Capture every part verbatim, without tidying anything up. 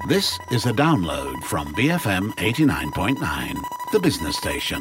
This is a download from B F M eighty-nine point nine, the business station.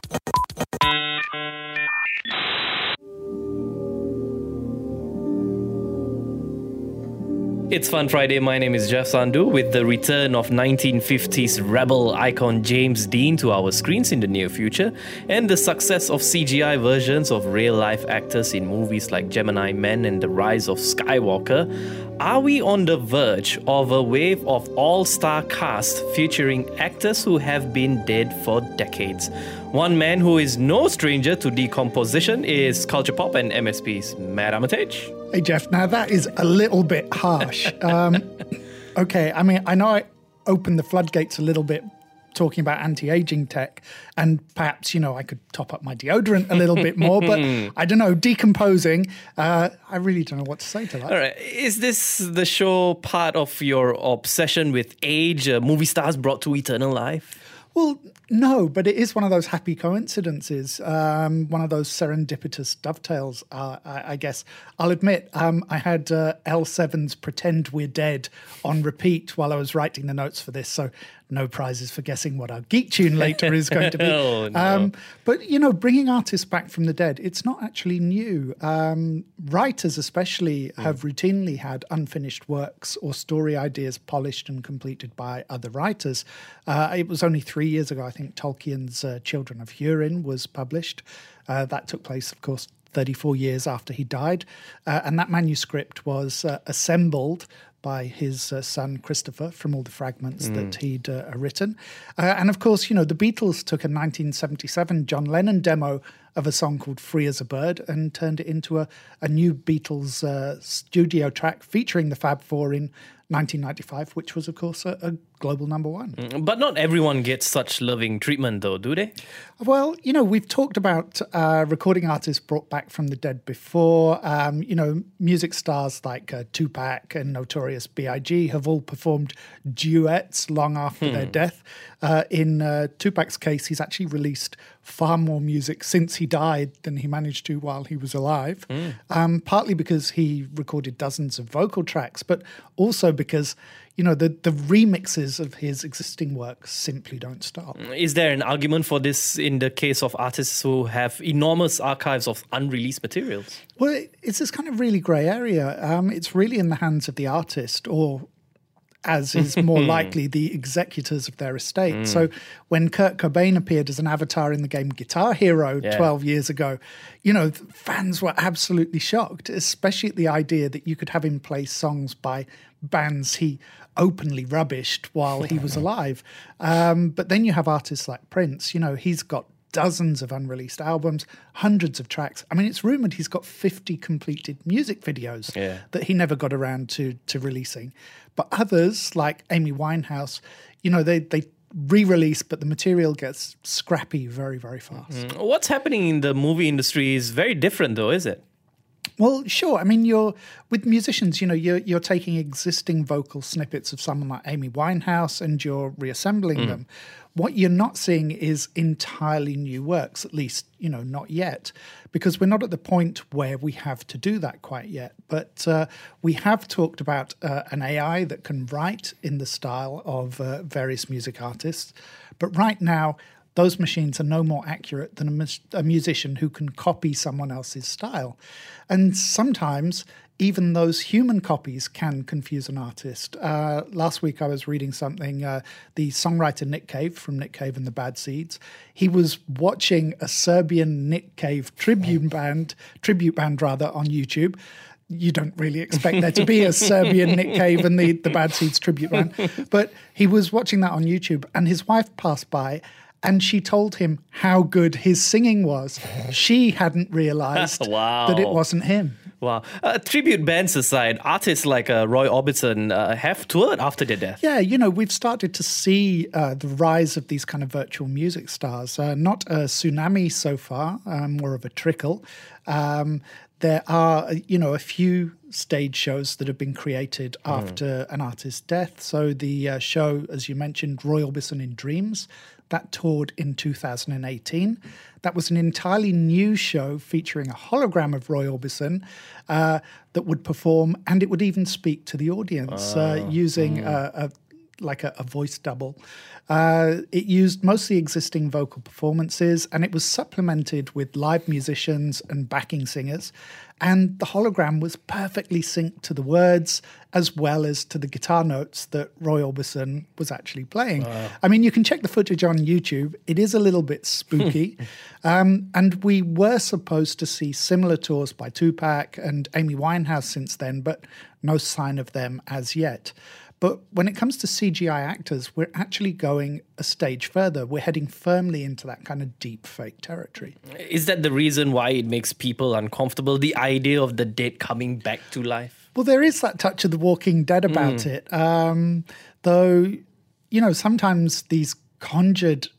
It's Fun Friday. My name is Jeff Sandhu. With the return of nineteen fifties rebel icon James Dean to our screens in the near future, and the success of C G I versions of real-life actors in movies like Gemini Men and The Rise of Skywalker, are we on the verge of a wave of all-star cast featuring actors who have been dead for decades? One man who is no stranger to decomposition is Culture Pop and M S P's Matt Armitage. Hey, Jeff, now that is a little bit harsh. Um, okay, I mean, I know I opened the floodgates a little bit talking about anti-aging tech, and perhaps, you know, I could top up my deodorant a little bit more, but I don't know, decomposing, uh, I really don't know what to say to that. All right. Is this the show part of your obsession with age, uh, movie stars brought to eternal life? Well, no, but it is one of those happy coincidences, um, one of those serendipitous dovetails, uh, I, I guess. I'll admit, um, I had uh, L seven's Pretend We're Dead on repeat while I was writing the notes for this, so no prizes for guessing what our geek tune later is going to be. oh, no. um, but, you know, bringing artists back from the dead, it's not actually new. Um, writers especially mm. have routinely had unfinished works or story ideas polished and completed by other writers. Uh, it was only three years ago, I think, Tolkien's uh, Children of Húrin was published. Uh, that took place, of course, thirty-four years after he died. Uh, and that manuscript was uh, assembled by his uh, son Christopher from all the fragments mm. that he'd uh, written. Uh, and of course, you know, the Beatles took a nineteen seventy-seven John Lennon demo of a song called Free as a Bird and turned it into a, a new Beatles uh, studio track featuring the Fab Four in nineteen ninety-five, which was, of course, a, a global number one. Mm, but not everyone gets such loving treatment, though, do they? Well, you know, we've talked about uh, recording artists brought back from the dead before. Um, you know, music stars like uh, Tupac and Notorious B I G have all performed duets long after hmm. their death. Uh, in uh, Tupac's case, he's actually released far more music since he died than he managed to while he was alive, mm. um, partly because he recorded dozens of vocal tracks, but also because, you know, the, the remixes of his existing work simply don't stop. Is there an argument for this in the case of artists who have enormous archives of unreleased materials? Well, it's this kind of really grey area. Um, it's really in the hands of the artist, or as is more likely, the executors of their estate. Mm. So when Kurt Cobain appeared as an avatar in the game Guitar Hero yeah. twelve years ago, you know, fans were absolutely shocked, especially at the idea that you could have him play songs by bands he openly rubbished while he was alive. Um, but then you have artists like Prince. You know, he's got dozens of unreleased albums, hundreds of tracks. I mean, it's rumoured he's got fifty completed music videos yeah. that he never got around to to releasing. But others, like Amy Winehouse, you know, they they re-release, but the material gets scrappy very, very fast. Mm. What's happening in the movie industry is very different, though, is it? Well, sure. I mean, you're with musicians, you know, you're you're taking existing vocal snippets of someone like Amy Winehouse and you're reassembling mm. them. What you're not seeing is entirely new works, at least, you know, not yet, because we're not at the point where we have to do that quite yet. But uh, we have talked about uh, an A I that can write in the style of uh, various music artists. But right now, those machines are no more accurate than a, mus- a musician who can copy someone else's style. And sometimes even those human copies can confuse an artist. Uh, last week I was reading something, uh, the songwriter Nick Cave from Nick Cave and the Bad Seeds, he was watching a Serbian Nick Cave tribute band, tribute band rather, on YouTube. You don't really expect there to be a Serbian Nick Cave and the, the Bad Seeds tribute band. But he was watching that on YouTube and his wife passed by and she told him how good his singing was. She hadn't realised wow. that it wasn't him. Wow. Uh, tribute bands aside, artists like uh, Roy Orbison uh, have toured after their death. Yeah, you know, we've started to see uh, the rise of these kind of virtual music stars. Uh, not a tsunami so far, um, more of a trickle. Um, there are, you know, a few stage shows that have been created after mm. an artist's death. So the uh, show, as you mentioned, Roy Orbison in Dreams, that toured in two thousand eighteen. That was an entirely new show featuring a hologram of Roy Orbison uh, that would perform, and it would even speak to the audience oh. uh, using mm. a, a like a, a voice double. Uh, it used mostly existing vocal performances, and it was supplemented with live musicians and backing singers. And the hologram was perfectly synced to the words as well as to the guitar notes that Roy Orbison was actually playing. Wow. I mean, you can check the footage on YouTube. It is a little bit spooky. um, and we were supposed to see similar tours by Tupac and Amy Winehouse since then, but no sign of them as yet. But when it comes to C G I actors, we're actually going a stage further. We're heading firmly into that kind of deep fake territory. Is that the reason why it makes people uncomfortable, the idea of the dead coming back to life? Well, there is that touch of The Walking Dead about mm. it. Um, though, you know, sometimes these conjured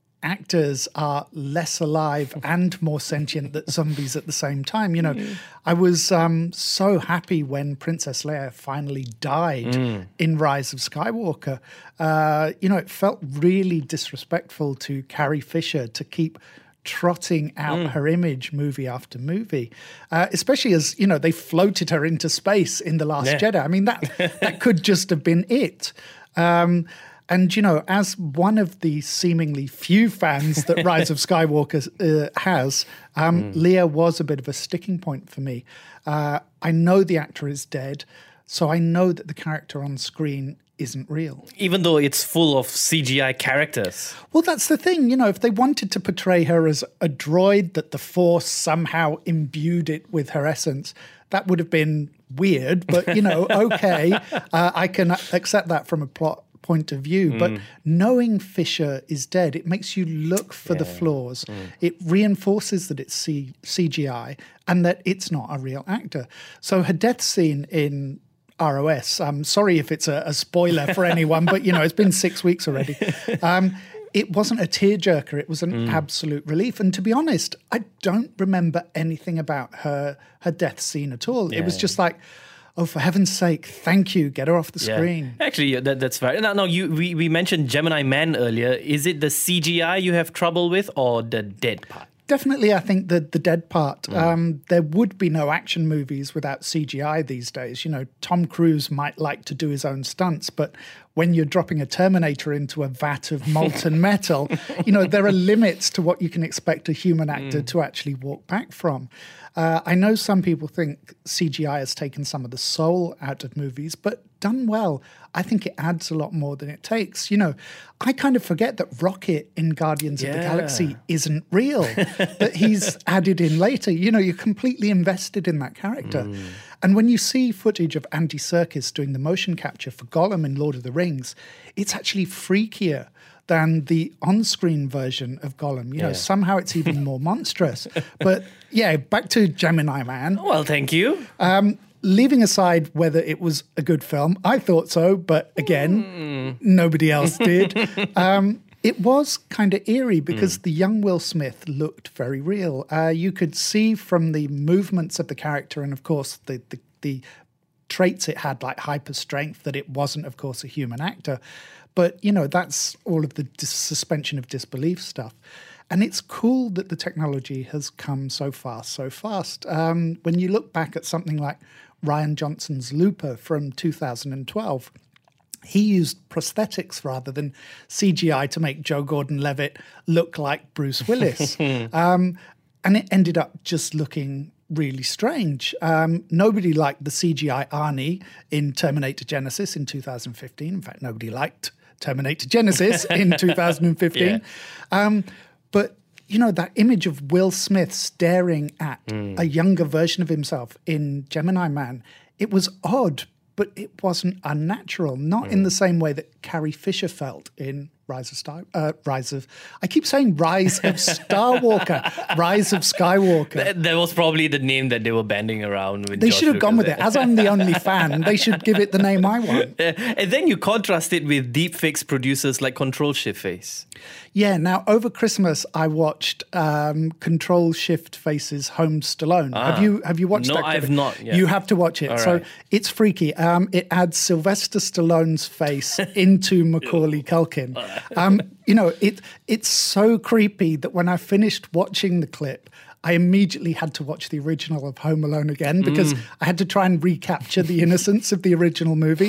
actors are less alive and more sentient than zombies at the same time. You know, mm. I was um, so happy when Princess Leia finally died mm. in Rise of Skywalker. Uh, you know, it felt really disrespectful to Carrie Fisher to keep trotting out mm. her image movie after movie, uh, especially as, you know, they floated her into space in The Last yeah. Jedi. I mean, that, that could just have been it. Um, And, you know, as one of the seemingly few fans that Rise of Skywalker uh, has, um, mm. Leia was a bit of a sticking point for me. Uh, I know the actor is dead, so I know that the character on screen isn't real. Even though it's full of C G I characters. Well, that's the thing. You know, if they wanted to portray her as a droid, that the Force somehow imbued it with her essence, that would have been weird. But, you know, okay, uh, I can accept that from a plot point of view, mm. but knowing Fisher is dead, it makes you look for yeah. the flaws. Mm. It reinforces that it's C- CGI and that it's not a real actor. So her death scene in R O S, I'm sorry if it's a, a spoiler for anyone, but, you know, it's been six weeks already. Um, it wasn't a tearjerker. It was an mm. absolute relief. And to be honest, I don't remember anything about her, her death scene at all. Yeah. It was just like, oh, for heaven's sake, thank you. Get her off the yeah. screen. Actually, yeah, that, that's fair. Now, now you, we, we mentioned Gemini Man earlier. Is it the C G I you have trouble with or the dead part? Definitely, I think the, the dead part. Mm. Um, there would be no action movies without C G I these days. You know, Tom Cruise might like to do his own stunts, but when you're dropping a Terminator into a vat of molten metal, you know, there are limits to what you can expect a human actor mm. to actually walk back from. Uh, I know some people think C G I has taken some of the soul out of movies, but done well, I think it adds a lot more than it takes. You know, I kind of forget that Rocket in Guardians yeah. of the Galaxy isn't real, that he's added in later. You know, you're completely invested in that character. Mm. And when you see footage of Andy Serkis doing the motion capture for Gollum in Lord of the Rings, it's actually freakier than the on-screen version of Gollum. You know, yeah. somehow it's even more monstrous. But yeah, back to Gemini Man. Well, thank you. Um, leaving aside whether it was a good film, I thought so, but again, mm. nobody else did. um, it was kind of eerie because mm. the young Will Smith looked very real. Uh, you could see from the movements of the character and, of course, the the, the traits it had, like hyper strength, that it wasn't, of course, a human actor. But, you know, that's all of the dis- suspension of disbelief stuff. And it's cool that the technology has come so fast, so fast. Um, when you look back at something like Rian Johnson's Looper from two thousand twelve, he used prosthetics rather than C G I to make Joe Gordon-Levitt look like Bruce Willis. um, and it ended up just looking really strange. Um, nobody liked the C G I Arnie in Terminator Genesis in two thousand fifteen. In fact, nobody liked Terminator Genesis in two thousand fifteen. Yeah. Um, but, you know, that image of Will Smith staring at mm. a younger version of himself in Gemini Man, it was odd, but it wasn't unnatural, not mm. in the same way that Carrie Fisher felt in Rise of Star, uh, Rise of, I keep saying Rise of Starwalker, Rise of Skywalker. That, that was probably the name that they were banding around with. They George should have Lucas gone with there. it. As I'm the only fan, they should give it the name I want. And then you contrast it with deepfakes producers like Control Shift Face. Yeah, now over Christmas I watched um, Control Shift Face's Home Stallone. Ah, have you have you watched no, that? No, I've not yet. You have to watch it. All so right. it's freaky. Um, it adds Sylvester Stallone's face into Macaulay Culkin. Um, you know, it it's so creepy that when I finished watching the clip, I immediately had to watch the original of Home Alone again because mm. I had to try and recapture the innocence of the original movie.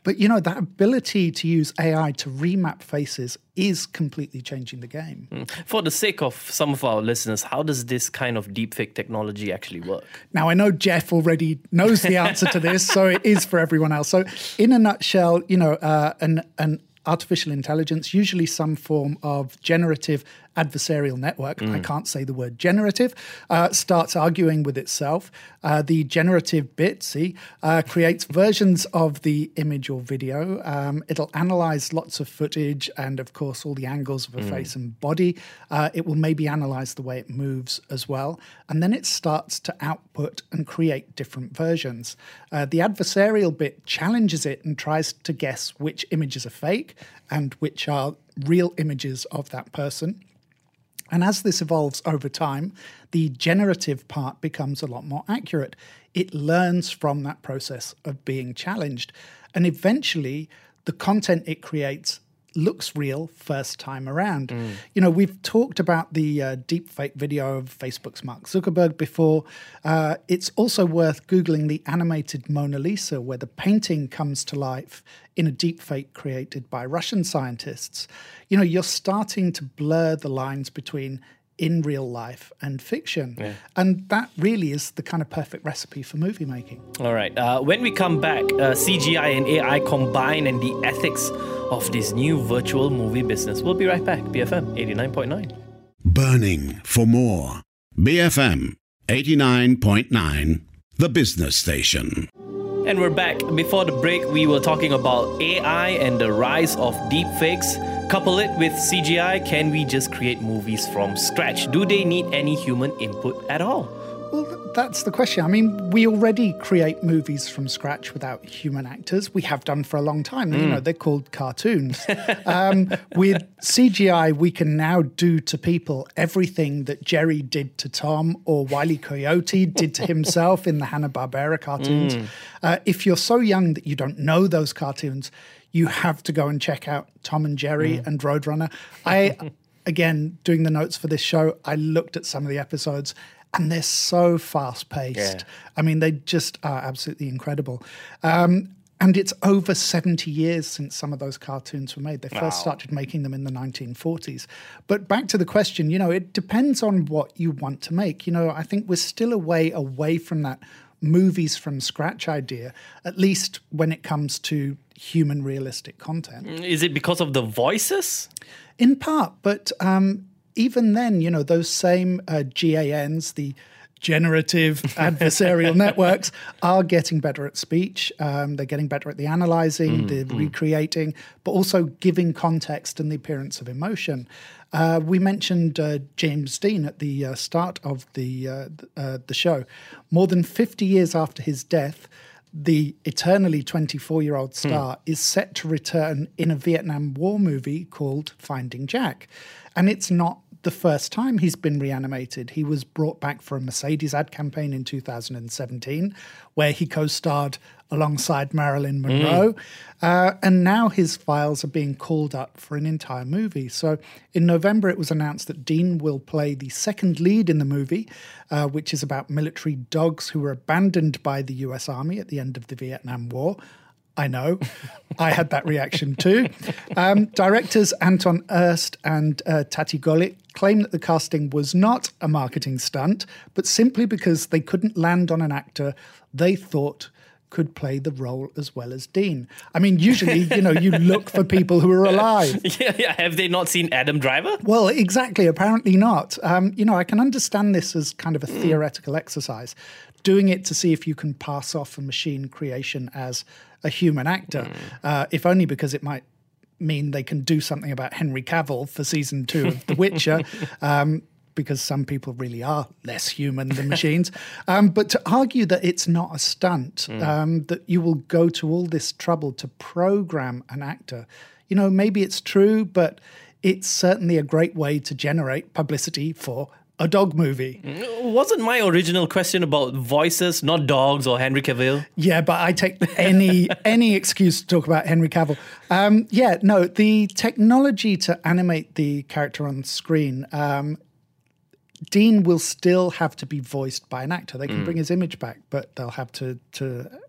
But, you know, that ability to use A I to remap faces is completely changing the game. Mm. For the sake of some of our listeners, how does this kind of deepfake technology actually work? Now, I know Jeff already knows the answer to this, so it is for everyone else. So in a nutshell, you know, uh, an, an artificial intelligence, usually some form of generative adversarial network, mm. I can't say the word generative, uh, starts arguing with itself. Uh, the generative bit, see, uh, creates versions of the image or video. Um, it'll analyze lots of footage and, of course, all the angles of a mm. face and body. Uh, it will maybe analyze the way it moves as well. And then it starts to output and create different versions. Uh, the adversarial bit challenges it and tries to guess which images are fake and which are real images of that person. And as this evolves over time, the generative part becomes a lot more accurate. It learns from that process of being challenged. And eventually, the content it creates looks real first time around. Mm. You know, we've talked about the uh, deepfake video of Facebook's Mark Zuckerberg before. Uh, it's also worth Googling the animated Mona Lisa, where the painting comes to life in a deepfake created by Russian scientists. You know, you're starting to blur the lines between in real life and fiction. Yeah. And that really is the kind of perfect recipe for movie making. All right. Uh, when we come back, uh, C G I and A I combine and the ethics of this new virtual movie business. We'll be right back. B F M eighty-nine point nine. Burning for more. B F M eighty-nine point nine, the business station. And we're back. Before the break, we were talking about A I and the rise of deepfakes. Couple it with C G I, can we just create movies from scratch? Do they need any human input at all? Well, that's the question. I mean, we already create movies from scratch without human actors. We have done for a long time. Mm. You know, they're called cartoons. um, with C G I, we can now do to people everything that Jerry did to Tom or Wile E. Coyote did to himself in the Hanna-Barbera cartoons. Mm. Uh, if you're so young that you don't know those cartoons, you have to go and check out Tom and Jerry mm. and Roadrunner. I, again, doing the notes for this show, I looked at some of the episodes and they're so fast-paced. Yeah. I mean, they just are absolutely incredible. Um, and it's over seventy years since some of those cartoons were made. They first wow. started making them in the nineteen forties. But back to the question, you know, it depends on what you want to make. You know, I think we're still a way away from that movies from scratch idea, at least when it comes to human realistic content. Is it because of the voices? In part, but um, even then, you know, those same uh, G A Ns, the generative adversarial networks, are getting better at speech. Um, they're getting better at the analyzing, mm, the mm. recreating, but also giving context and the appearance of emotion. Uh, we mentioned uh, James Dean at the uh, start of the uh, uh, the show. More than fifty years after his death, the eternally twenty-four-year-old star hmm. is set to return in a Vietnam War movie called Finding Jack. And it's not the first time he's been reanimated. He was brought back for a Mercedes ad campaign in two thousand seventeen, where he co-starred alongside Marilyn Monroe. Mm. Uh, and now his files are being called up for an entire movie. So in November, it was announced that Dean will play the second lead in the movie, uh, which is about military dogs who were abandoned by the U S Army at the end of the Vietnam War. I know. I had that reaction too. Um, directors Anton Erst and uh, Tati Golik claim that the casting was not a marketing stunt, but simply because they couldn't land on an actor they thought could play the role as well as Dean. I mean, usually, you know, you look for people who are alive. Yeah, yeah. Have they not seen Adam Driver? Well, exactly. Apparently not. Um, you know, I can understand this as kind of a mm. theoretical exercise, doing it to see if you can pass off a machine creation as a human actor, mm. uh, if only because it might mean they can do something about Henry Cavill for season two of The Witcher. um, because some people really are less human than machines. Um, but to argue that it's not a stunt, mm. um, that you will go to all this trouble to program an actor, you know, maybe it's true, but it's certainly a great way to generate publicity for a dog movie. Wasn't my original question about voices, not dogs or Henry Cavill? Yeah, but I take any any excuse to talk about Henry Cavill. Um, yeah, no, the technology to animate the character on screen, um, Dean will still have to be voiced by an actor. They can mm. bring his image back, but they'll have to, to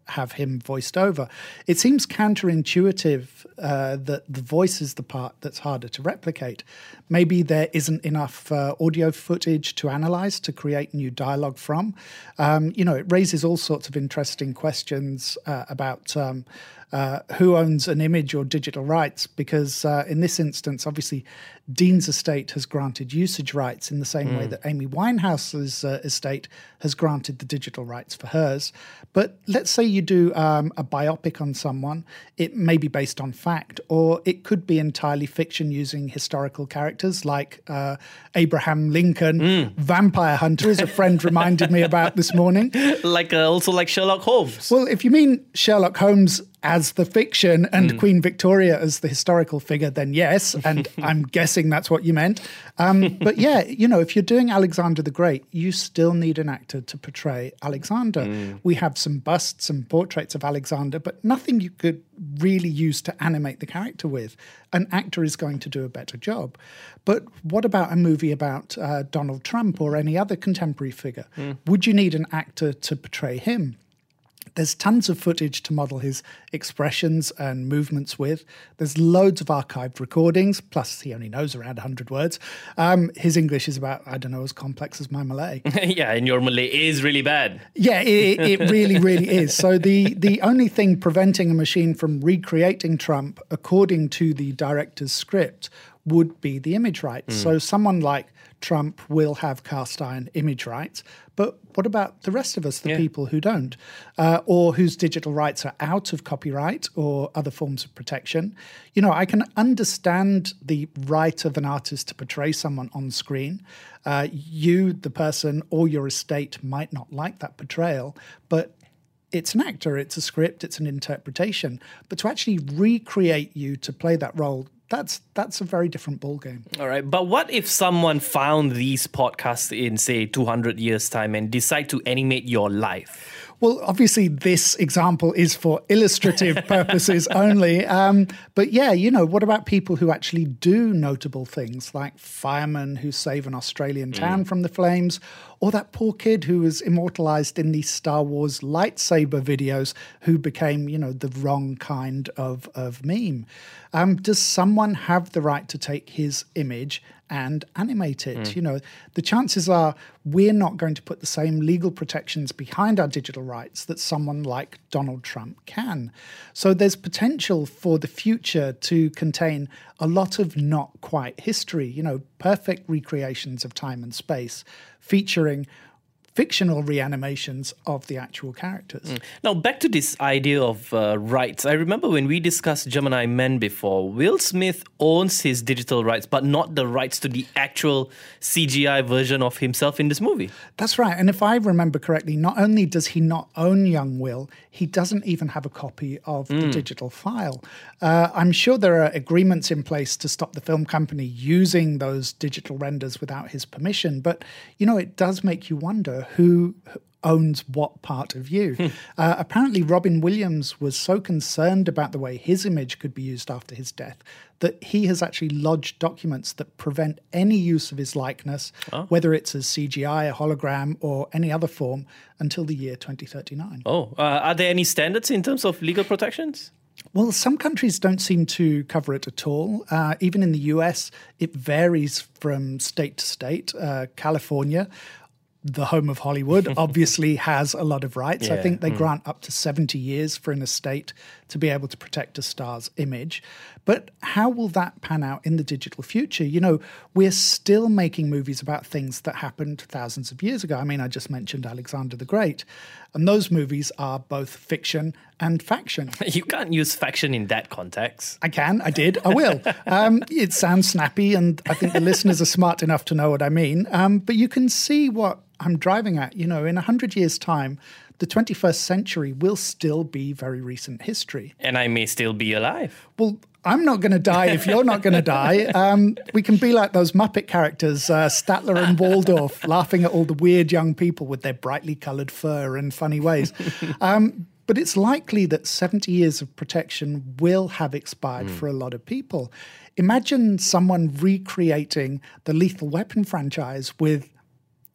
have him voiced over. It seems counterintuitive uh, that the voice is the part that's harder to replicate. Maybe there isn't enough uh, audio footage to analyze to create new dialogue from. Um, you know, it raises all sorts of interesting questions uh, about um, uh, who owns an image or digital rights, because uh, in this instance, obviously, Dean's estate has granted usage rights in the same mm. way that Amy Winehouse's uh, estate has granted the digital rights for hers. But let's say you do um, a biopic on someone. It may be based on fact, or it could be entirely fiction using historical characters like uh, Abraham Lincoln, mm. vampire hunter, as a friend reminded me about this morning. Like uh, also like Sherlock Holmes. Well, if you mean Sherlock Holmes as the fiction and mm. Queen Victoria as the historical figure, then yes, and I'm guessing that's what you meant. Um, but yeah, you know, if you're doing Alexander the Great, you still need an actor to portray Alexander. Mm. We have some busts and portraits of Alexander, but nothing you could really use to animate the character with. An actor is going to do a better job. But what about a movie about uh, Donald Trump or any other contemporary figure? Mm. Would you need an actor to portray him? There's tons of footage to model his expressions and movements with. There's loads of archived recordings, plus he only knows around one hundred words. Um, his English is about, I don't know, as complex as my Malay. Yeah, and your Malay is really bad. Yeah, it, it really, really is. So the, the only thing preventing a machine from recreating Trump, according to the director's script, would be the image rights. Mm. So someone like Trump will have cast iron image rights, but what about the rest of us, the yeah. people who don't, uh, or whose digital rights are out of copyright or other forms of protection? You know, I can understand the right of an artist to portray someone on screen. Uh, you, the person, or your estate might not like that portrayal, but it's an actor, it's a script, it's an interpretation. But to actually recreate you to play that role, That's that's a very different ballgame. All right. But what if someone found these podcasts in, say, two hundred years' time and decide to animate your life? Well, obviously, this example is for illustrative purposes only. Um, but yeah, you know, what about people who actually do notable things, like firemen who save an Australian town mm. from the flames, or that poor kid who was immortalized in the Star Wars lightsaber videos who became, you know, the wrong kind of, of meme? Um, does someone have the right to take his image and animate it? Mm. You know, the chances are we're not going to put the same legal protections behind our digital rights that someone like Donald Trump can. So there's potential for the future to contain a lot of not quite history, you know, perfect recreations of time and space, featuring fictional reanimations of the actual characters. Mm. Now, back to this idea of uh, rights. I remember when we discussed Gemini Men before, Will Smith owns his digital rights, but not the rights to the actual C G I version of himself in this movie. That's right. And if I remember correctly, not only does he not own young Will, he doesn't even have a copy of mm. the digital file. Uh, I'm sure there are agreements in place to stop the film company using those digital renders without his permission. But, you know, it does make you wonder who owns what part of you. uh, apparently, Robin Williams was so concerned about the way his image could be used after his death that he has actually lodged documents that prevent any use of his likeness, oh. whether it's as C G I, a hologram, or any other form, until the year twenty thirty-nine. Oh, uh, are there any standards in terms of legal protections? Well, some countries don't seem to cover it at all. Uh, even in the U S, it varies from state to state. Uh, California, the home of Hollywood, obviously has a lot of rights. Yeah. I think they mm. grant up to seventy years for an estate to be able to protect a star's image. But how will that pan out in the digital future? You know, we're still making movies about things that happened thousands of years ago. I mean, I just mentioned Alexander the Great. And those movies are both fiction and faction. You can't use faction in that context. I can, I did, I will. Um, it sounds snappy, and I think the listeners are smart enough to know what I mean. Um, but you can see what I'm driving at. You know, in one hundred years' time, the twenty-first century will still be very recent history. And I may still be alive. Well, I'm not going to die if you're not going to die. Um, we can be like those Muppet characters, uh, Statler and Waldorf, laughing at all the weird young people with their brightly coloured fur and funny ways. Um, but it's likely that seventy years of protection will have expired mm. for a lot of people. Imagine someone recreating the Lethal Weapon franchise with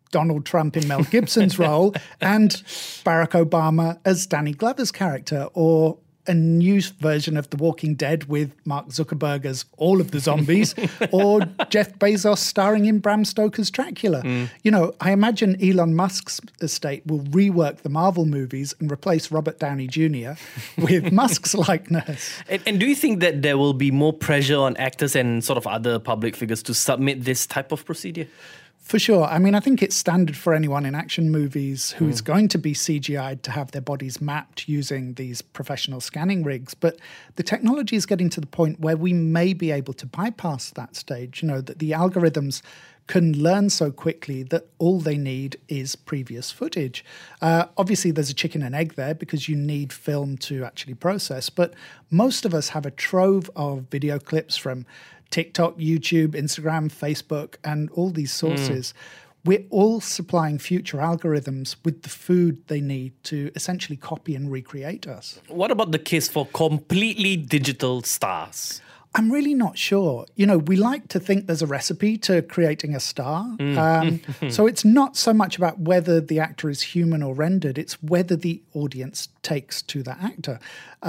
Donald Trump in Mel Gibson's role and Barack Obama as Danny Glover's character, or a new version of The Walking Dead with Mark Zuckerberg as all of the zombies, or Jeff Bezos starring in Bram Stoker's Dracula. Mm. You know, I imagine Elon Musk's estate will rework the Marvel movies and replace Robert Downey Junior with Musk's likeness. And, and do you think that there will be more pressure on actors and sort of other public figures to submit this type of procedure? For sure. I mean, I think it's standard for anyone in action movies who mm. is going to be C G I'd to have their bodies mapped using these professional scanning rigs. But the technology is getting to the point where we may be able to bypass that stage, you know, that the algorithms can learn so quickly that all they need is previous footage. Uh, obviously, there's a chicken and egg there because you need film to actually process. But most of us have a trove of video clips from TikTok, YouTube, Instagram, Facebook, and all these sources. Mm. We're all supplying future algorithms with the food they need to essentially copy and recreate us. What about the case for completely digital stars? I'm really not sure. You know, we like to think there's a recipe to creating a star. Mm. Um, so it's not so much about whether the actor is human or rendered, it's whether the audience takes to that actor.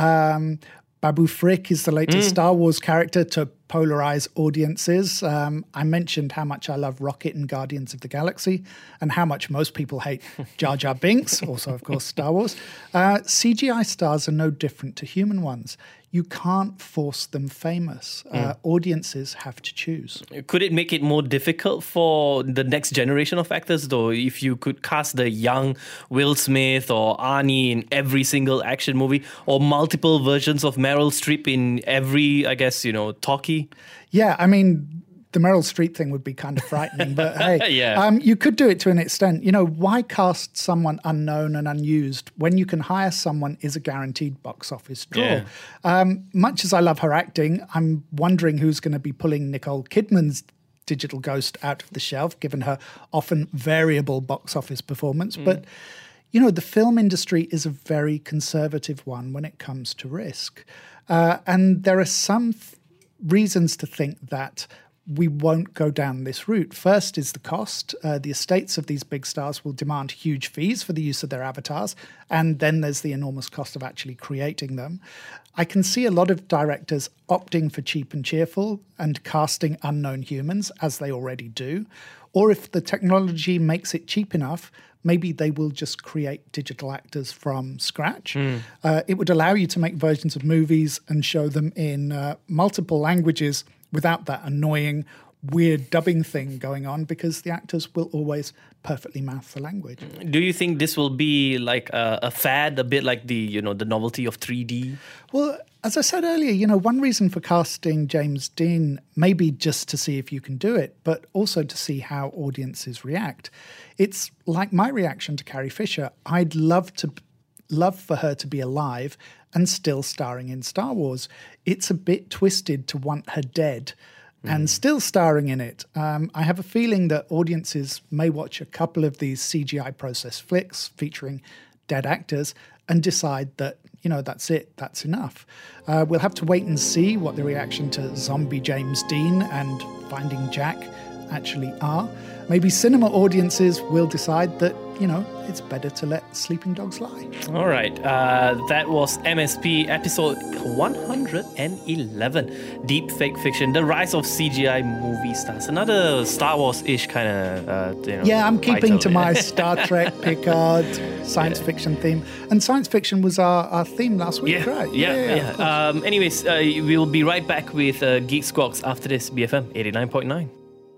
Um, Babu Frick is the latest mm. Star Wars character to polarize audiences. Um, I mentioned how much I love Rocket and Guardians of the Galaxy and how much most people hate Jar Jar Binks, also, of course, Star Wars. Uh, C G I stars are no different to human ones. You can't force them famous. Uh, mm. Audiences have to choose. Could it make it more difficult for the next generation of actors, though, if you could cast the young Will Smith or Arnie in every single action movie, or multiple versions of Meryl Streep in every, I guess, you know, talkie? Yeah, I mean, the Meryl Streep thing would be kind of frightening, but hey, yeah. um, you could do it to an extent. You know, why cast someone unknown and unused when you can hire someone is a guaranteed box office draw? Yeah. Um, much as I love her acting, I'm wondering who's going to be pulling Nicole Kidman's digital ghost out of the shelf, given her often variable box office performance. Mm. But, you know, the film industry is a very conservative one when it comes to risk. Uh, and there are some th- reasons to think that we won't go down this route. First is the cost. Uh, the estates of these big stars will demand huge fees for the use of their avatars, and then there's the enormous cost of actually creating them. I can see a lot of directors opting for cheap and cheerful and casting unknown humans, as they already do. Or if the technology makes it cheap enough, maybe they will just create digital actors from scratch. Mm. Uh, it would allow you to make versions of movies and show them in uh, multiple languages without that annoying, weird dubbing thing going on, because the actors will always perfectly mouth the language. Do you think this will be like a, a fad, a bit like the, you know, the novelty of three D? Well, as I said earlier, you know, one reason for casting James Dean may be just to see if you can do it, but also to see how audiences react. It's like my reaction to Carrie Fisher. I'd love to love for her to be alive and still starring in Star Wars. It's a bit twisted to want her dead mm. and still starring in it. Um, I have a feeling that audiences may watch a couple of these C G I process flicks featuring dead actors and decide that, you know, that's it, that's enough. Uh, we'll have to wait and see what the reaction to Zombie James Dean and Finding Jack actually are. Maybe cinema audiences will decide that, you know, it's better to let sleeping dogs lie. All right. Uh, that was M S P episode one hundred eleven. Deep Fake Fiction, the rise of C G I movie stars. Another Star Wars-ish kind of, uh, you know, yeah, I'm keeping title. to my Star Trek, Picard, science yeah. fiction theme. And science fiction was our, our theme last week, yeah, right? Yeah, yeah. yeah, yeah. Um, anyways, uh, we'll be right back with uh, Geek Squawks after this. B F M eighty-nine point nine.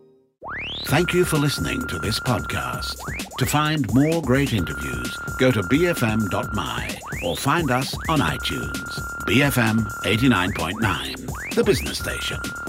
Thank you for listening to this podcast. To find more great interviews, go to b f m dot m y or find us on iTunes. B F M eighty-nine point nine, the business station.